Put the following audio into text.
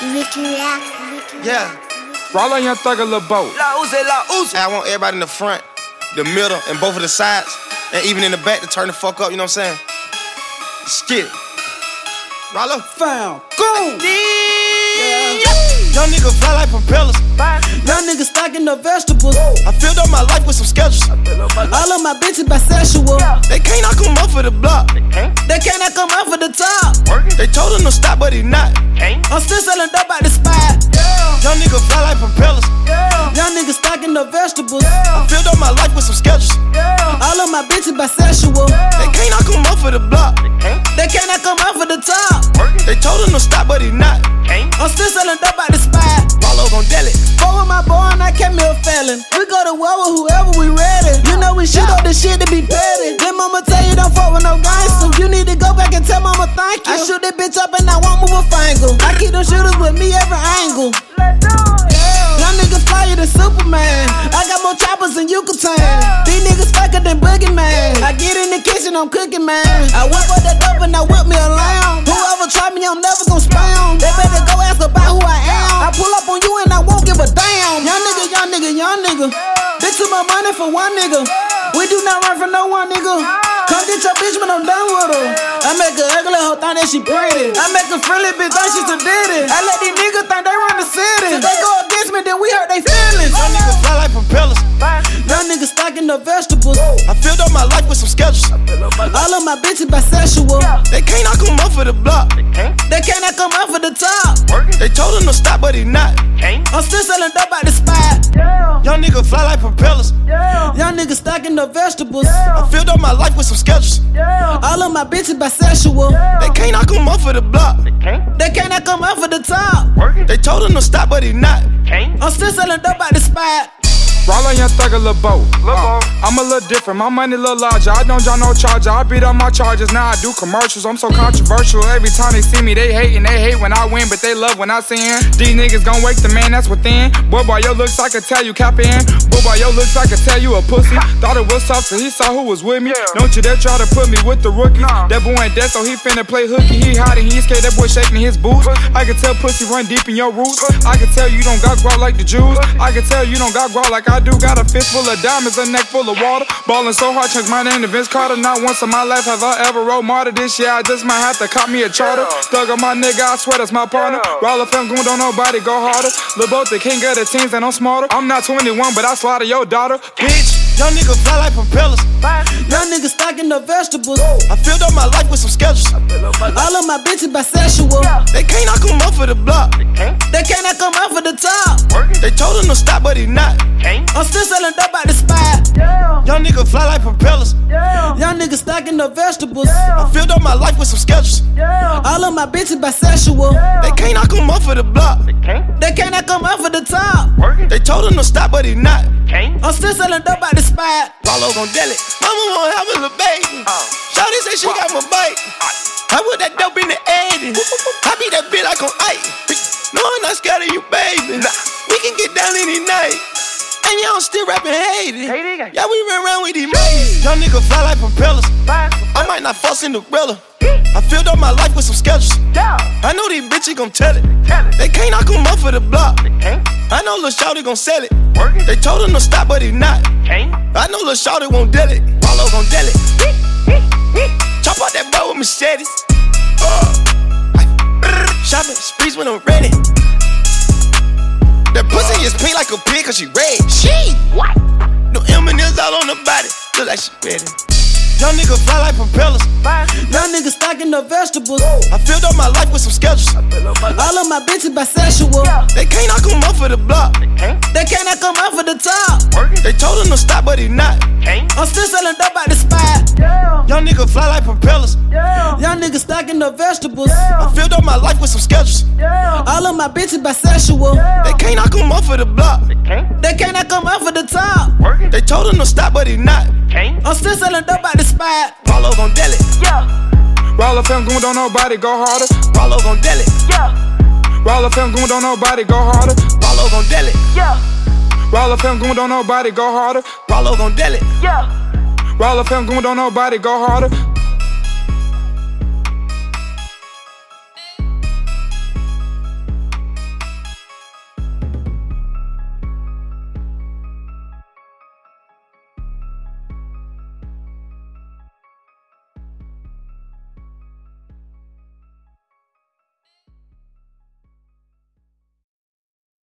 Yeah. Roll on your thug a little boat. La Uzi. I want everybody in the front, the middle, and both of the sides, and even in the back to turn the fuck up, you know what I'm saying? Let's get it. Rollo. Found. Go! Yeah. Young nigga fly like propellers. Young nigga stocking the vegetables. I filled up my life with some schedules. All of my bitches bisexual. They can't knock him off for the block. They cannot come out for the top. They told him to stop, but he not. I'm still selling dope at the spot. Young nigga fly like propellers. Young nigga stocking the vegetables. I filled up my life with some schedules. All of my bitches bisexual. They can't knock him off for the block. They cannot come out for the top. They told him to stop, but he not. I'm still selling dope at the spot. Rollo gon' deal it. Go with my boy and I kept me a felon. We go to war with whoever we ready. You know we shoot up the shit to be petty. Then mama tell you don't fuck with no gangster. You need to go back and tell mama thank you. I shoot that bitch up and I won't move a finger. I keep them shooters with me every angle. Young niggas flyer than Superman. I got more choppers than Yucatan. These niggas faker than Boogeyman. I get in the kitchen, I'm cooking, man. I whip up that dope and I whip me a lamb. Whoever try me, I'm never gon' spam. They better go ask about who I am. I pull up on you and I won't give a damn. Young nigga. Bitch took my money for one nigga. We do not run for no one nigga. Come get your bitch when I'm done with her. I make a ugly hoe think that she pretty. I make a friendly bitch think she's a ditty. I let these niggas think they run the city. If they go against me, then we hurt they feelings. Young nigga fly like propellers. Young nigga stocking the vegetables. I filled up my life with some schedules. All of my bitches bisexual. They can't knock him off for the block. They cannot come out for the top. They told him to stop, but he not. I'm still selling dope at the spot. Young nigga fly like propellers. Young nigga stocking the vegetables. I filled up my life with some schedules. All of my bitches bisexual. They can't knock him off for the block. They cannot come out for the top. They told him to stop, but he not. I'm still selling dope at the spot. Roll on your thug a little boat. I'm a little different, my money a little larger. I don't draw no charger, I beat up my charges. Now I do commercials, I'm so controversial. Every time they see me, they hate when I win, but they love when I sin. These niggas gon' wake the man that's within. Boy, your looks, I could tell you cap in. Boy, your looks, I could tell you a pussy. Thought it was tough, so he saw who was with me. Don't you dare try to put me with the rookies. That boy ain't dead, so he finna play hooky. He hot and he scared, that boy shaking his boots. I can tell pussy run deep in your roots. I can tell you don't got guap like the Jews. I can tell you don't got guap like I do. Got a fist full of diamonds, a neck full of water. Ballin' so hard, changed my name to Vince Carter. Not once in my life have I ever rode martyr. This year I just might have to cop me a charter. Thug on my nigga, I swear that's my partner. Roll up and goon, don't nobody go harder. Lil' Boat the king of the teams and I'm smarter. I'm not 21, but I slaughter your daughter. Bitch, young nigga fly like propellers. Young nigga stocking the vegetables. I filled up my life with some schedules. All of my bitches bisexual. They can't knock him off for the block. They cannot come out for the top. They told him to stop, but he not. I'm still selling dope at the spot. Young nigga fly like propellers. Young nigga stocking the vegetables. I filled up my life with some schedules. All of my bitches bisexual. They can't knock him off for the block. They cannot come out for the top. They told him to stop, but he not. I'm still selling dope at the spot. Rollo gon' deal it. Mama won't have a little baby. Shawty say she got my bite. I put that dope in the 80s. I beat that bitch like on ice. No, I'm not scared of you, baby. We can get down any night. And y'all still rapping hating. Yeah, we run around with these mates. Young nigga fly like propellers. I might not fuss Cinderella. I filled up my life with some schedules. I know these bitches gon' tell it. They can't knock him off for the block. I know Lil' Shawty gon' sell it. They told him to stop, but he not. I know Lil' Shawty won't deal it. Rollo gon' deal it. Chop out that boy with machetes. Shopping sprees when I'm ready. That pussy is pink like a pig cause she red. What? No M&M's all on the body. Look like she ready. Young nigga fly like propellers. Young nigga stocking the vegetables. I filled up my life with some schedules. All of my bitches bisexual. They can't knock him off for the block. They cannot come out for the top. They told him to stop, but he not. I'm still selling dope at the spot. Young nigga fly like propellers. Young nigga stocking the vegetables. I filled up my life with some schedules. All of my bitches bisexual. They can't knock him off for the block. They cannot come out for the top. They told him to stop, but he not. I'm still selling dope at the spot. Rollo gon' deal it. Roll up and goon, don't nobody go harder. Rollo gon' deal it. Roll up and goon, don't nobody go harder. Rollo gon' deal it. Roll up and goon, don't nobody go harder. Rollo gon' deal it. Roll up and goon, don't nobody go harder.